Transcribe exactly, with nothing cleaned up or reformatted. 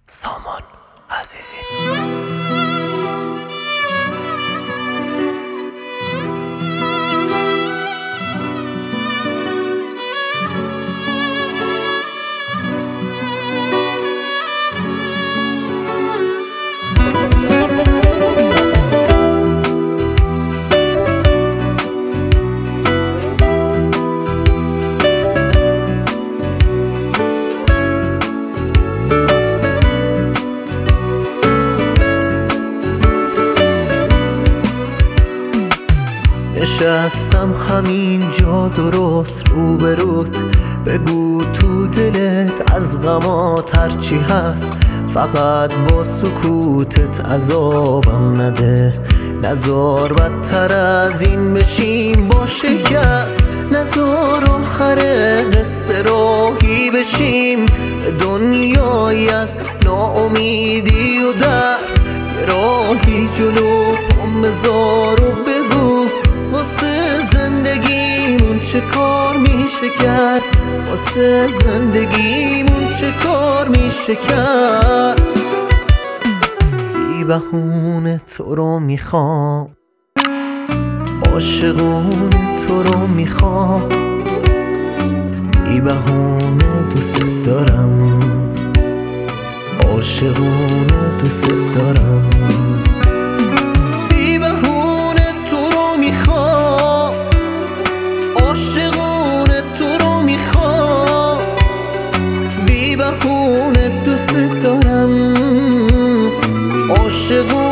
سامان عزیزی. نشستم همینجا درست روبروت، بگو تو دلت از غمات هرچی هست، فقط با سکوتت عذابم نده. نزار بدتر از این بشیم با شکست، نزار آخر قصه راهی بشیم به دنیای از ناامیدی و درد. راهی جلو پام بذار و بگو واسه زندگیمون چه کار میشه کرد، واسه زندگیمون چه کار میشه کرد. بی بهونه تو رو میخوام، عاشقونه تو رو میخوام، بی بهونه دوست دارم، عاشقونه دوست دارم. عاشقونه تو رو میخوام، بی بهونه دوست دارم، عاشقونه